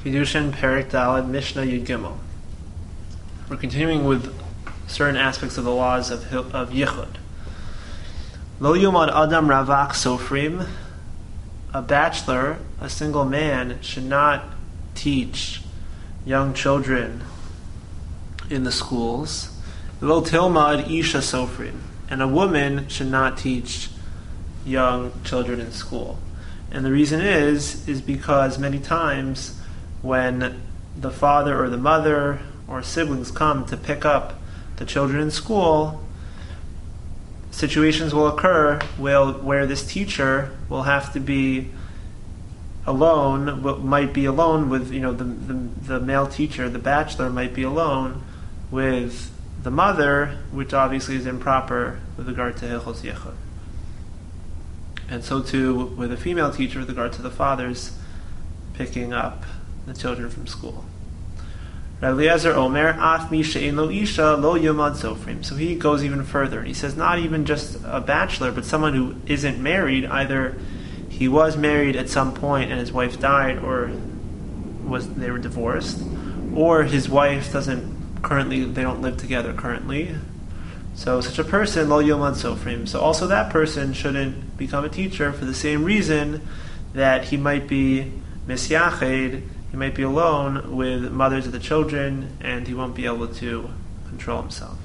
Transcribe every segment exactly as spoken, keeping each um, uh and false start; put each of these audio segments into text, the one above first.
Kiddushin Perek Daled Mishnah Yud Gimel. We're continuing with certain aspects of the laws of of Yichud. Lo Yomad Adam Ravak Sofrim. A bachelor, a single man, should not teach young children in the schools. Lo Tilmad Isha Sofrim. And a woman should not teach young children in school. And the reason is, is because many times when the father or the mother or siblings come to pick up the children in school, situations will occur where, where this teacher will have to be alone, might be alone with, you know, the, the, the male teacher, the bachelor might be alone with the mother, which obviously is improper with regard to Hilchos Yichud. And so too with a female teacher with regard to the fathers picking up the children from school. Rav Eliezer Omer, Af mi she'ein lo isha lo yomad sofrim. So he goes even further. He says not even just a bachelor, but someone who isn't married, either he was married at some point and his wife died, or was they were divorced, or his wife doesn't currently, they don't live together currently. So such a person, lo yomad sofrim. So also that person shouldn't become a teacher for the same reason that he might be misyached, he might be alone with mothers of the children, and he won't be able to control himself.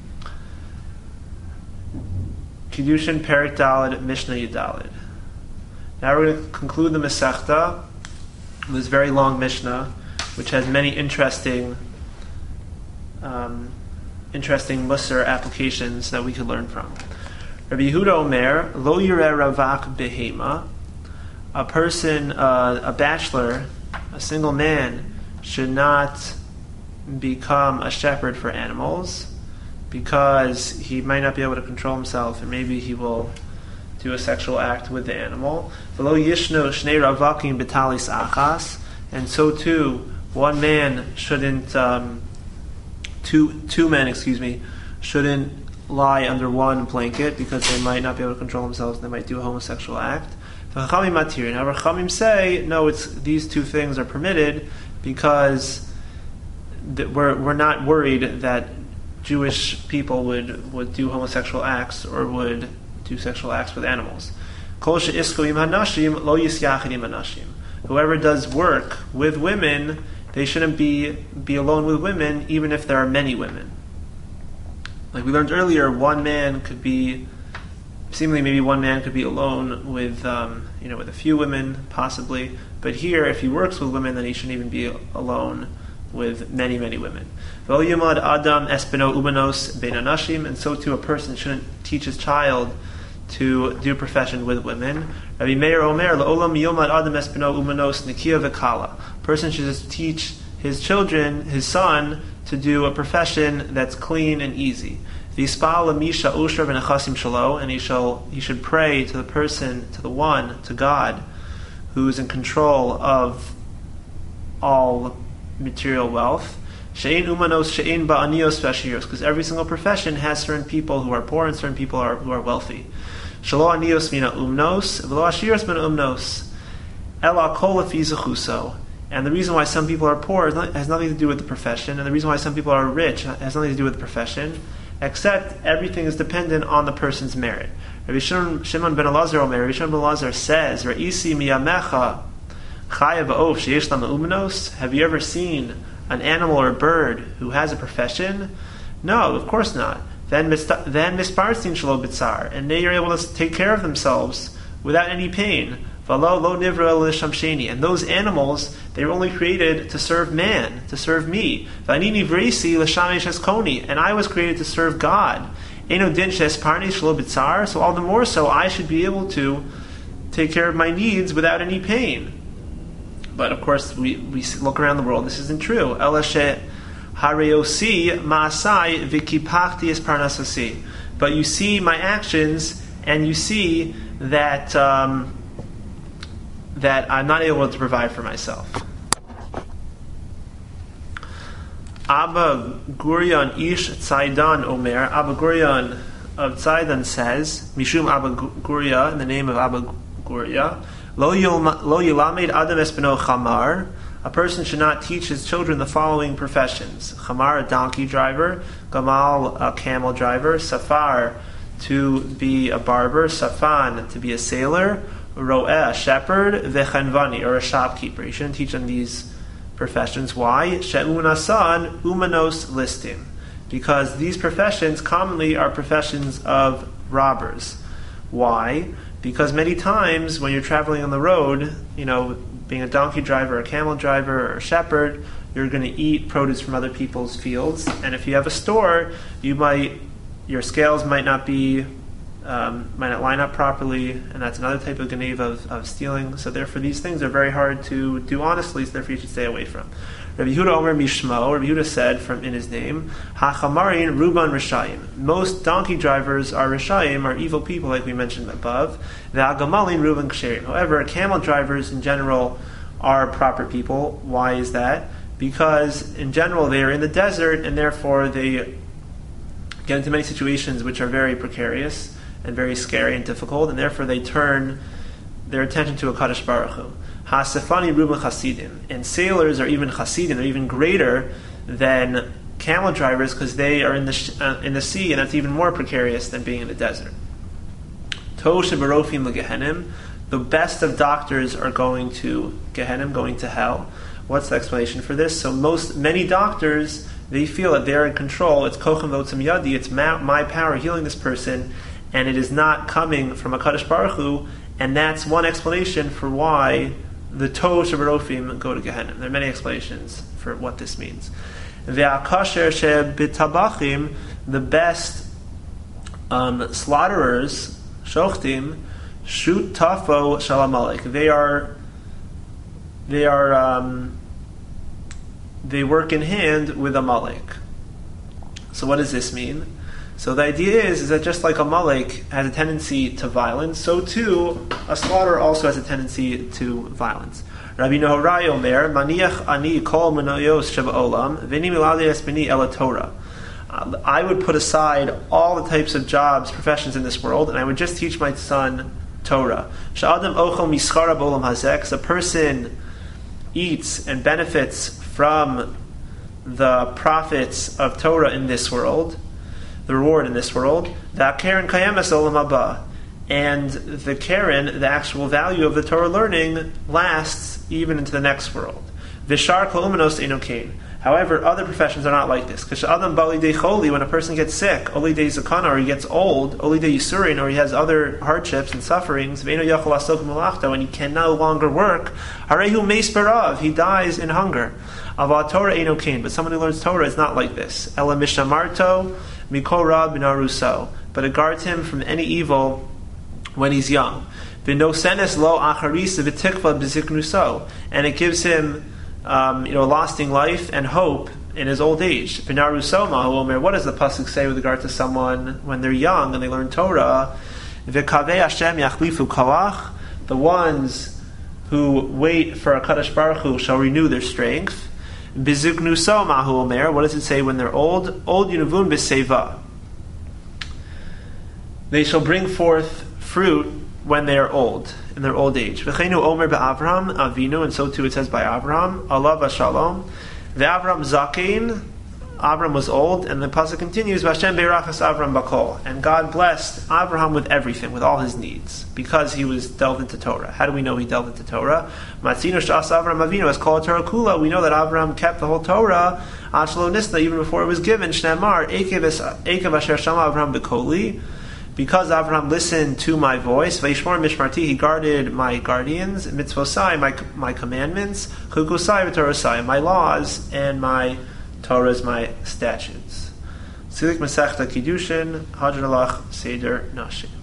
Kiddushin Perek Daled Mishnah Yudaled. Now we're going to conclude the Masechta with this very long Mishnah, which has many interesting um, interesting Musar applications that we could learn from. Rabbi Yehuda Omer, Lo Yireh Ravak Behema. A person, uh, a bachelor, a single man, should not become a shepherd for animals because he might not be able to control himself, and maybe he will do a sexual act with the animal. V'lo yishno shnei ravakim betalis achas. And so too, one man shouldn't, um, two two men, excuse me, shouldn't lie under one blanket because they might not be able to control themselves and they might do a homosexual act. Now Chachamim say, no, it's these two things are permitted because th- we're we're not worried that Jewish people would, would do homosexual acts or would do sexual acts with animals. Whoever does work with women, they shouldn't be be alone with women, even if there are many women. Like we learned earlier, one man could be, seemingly maybe one man could be alone with, um, you know, with a few women, possibly. But here, if he works with women, then he shouldn't even be alone with many, many women. Adam espino umanos bein anashim, and so too a person shouldn't teach his child to do a profession with women. Rabbi Meir Omer, La'olam yomad adam espino umanos nikia v'kala. A person should just teach his children, his son, to do a profession that's clean and easy. V'yispal l'misha ushra v'nechasim shalo, and he shall he should pray to the person, to the one, to God, who is in control of all material wealth. She'ein umanos she'ein ba'anios v'ashiros, because every single profession has certain people who are poor and certain people are, who are wealthy. Shelo anios mina umnos, v'lo ashiros mina umnos. Ela kol lefi zechuso. And the reason why some people are poor has nothing to do with the profession, and the reason why some people are rich has nothing to do with the profession, except everything is dependent on the person's merit. Rabbi Shimon ben Elazar Omer, Rabbi Shimon ben Elazar says, Re'isi miyamecha chaya v'of sheyesh lam umanos. Have you ever seen an animal or a bird who has a profession? No, of course not. Then then misparsin shelo b'tzar, and they are able to take care of themselves without any pain. V'lo lo nivra l'shamsheni, and those animals, they were only created to serve man, to serve me. V'ani nivresi l'shamesh eskoni, and I was created to serve God. Eno din she'esparni shelo b'tzar, so all the more so I should be able to take care of my needs without any pain. But of course, we, we look around the world, this isn't true. Ela she hareosi ma'asai v'kipachti es parnasasi. But you see my actions, and you see that um, that I'm not able to provide for myself. Abba Gurion Ish Tzaidan Omer, Abba Gurion of Tzaidan says, Mishum Abba Guria, in the name of Abba Guria, Lo yilamed adam espino chamar. a person should not teach his children the following professions: Chamar, a donkey driver; Gamal, a camel driver; Safar, to be a barber; Safan, to be a sailor; Ro'eh, a shepherd; Vechanvani, or a shopkeeper. You shouldn't teach them these professions. Why? She'unasan umanos listim. Because these professions commonly are professions of robbers. Why? Because many times when you're traveling on the road, you know, being a donkey driver, a camel driver, or a shepherd, you're going to eat produce from other people's fields. And if you have a store, you might, your scales might not be, um, might not line up properly, and that's another type of ganeva of, of stealing. So therefore, these things are very hard to do honestly. So therefore, you should stay away from. Rabbi Yehuda Omer Mishmo, Rabbi Yehuda said from in his name, Hachamarin Ruban Rishayim. Most donkey drivers are Rishayim, are evil people, like we mentioned above. Ve'agamalin Ruban Ksherim. However, camel drivers in general are proper people. Why is that? Because in general they are in the desert, and therefore they get into many situations which are very precarious and very scary and difficult, and therefore they turn their attention to a Kadosh Baruch Hu. Hasefani Ruben Chasidim. And sailors are even Chasidim, are even greater than camel drivers because they are in the sh- uh, in the sea, and that's even more precarious than being in the desert. Tosh Barofim Gehenim. The best of doctors are going to Gehenim, going to hell. What's the explanation for this? So most many doctors, they feel that they're in control. It's Kochem Votzim Yadi. It's my, my power healing this person, and it is not coming from a Kadosh Baruch Hu. And that's one explanation for why the Tosh Barofim go to Gehenna. There are many explanations for what this means. Ve'akasher she'bitabachim, the best um, slaughterers, shochtim, shoot tafo shalamalek. They are, they are, um, they work in hand with Amalek. So what does this mean? So the idea is, is that just like Amalek has a tendency to violence, so too a slaughter also has a tendency to violence. Rabbi Nehorai Omer, Maniach ani kol menayos sheba'olam, v'ni miladi esbini ela Torah. I would put aside all the types of jobs, professions in this world, and I would just teach my son Torah. Sha'adam ochel mischara b'olam hazek. A person eats and benefits from the profits of Torah in this world, the reward in this world, the keren kayemes olam haba, and the keren, the actual value of the Torah learning, lasts even into the next world. Vishar kol umanos enokein. However, other professions are not like this. Because adam bali de choli, when a person gets sick, oli de zakana, or he gets old, oli de yisurin, or he has other hardships and sufferings, ve'eno yachol asok malachta, when he can no longer work, harehu meis berav, he dies in hunger. Ava Torah enokein, but someone who learns Torah is not like this. Ela mishamarto mikora binaruso, but it guards him from any evil when he's young. V'nosenes lo acharisa v'tikva b'ziknuso, and it gives him um, you know, a lasting life and hope in his old age. V'naruso mahu omer, what does the pasuk say with regard to someone when they're young and they learn Torah? V'kavei Hashem yachlifu kalach, the ones who wait for a Kadosh Baruch Hu shall renew their strength. B'ziknuso mahu omer, what does it say when they're old? Old yunavun b'seva, they shall bring forth fruit when they are old, in their old age. V'cheinu omer be'Avraham Avinu, and so too it says by Avraham, alav v'shalom. Ve'Avraham zakein, Avraham was old, and the pasuk continues, V'Hashem be'rachas Avraham bakol, and God blessed Avraham with everything, with all his needs, because he was delved into Torah. How do we know he delved into Torah? Matzinu sh'as Avraham Avinu as kol Torah kula. We know that Avraham kept the whole Torah, Achlo nisna, even before it was given. Shneimar ekev asher shama Avraham bekoli. Because Avraham listened to my voice, Vayishmor Mishmarti, he guarded my guardians, Mitzvosai, my my commandments, Chukusai v'Torosai, my laws, and my Torahs, my statutes. Silik Masechta Kiddushin, Hadran Alach Seder Nashim.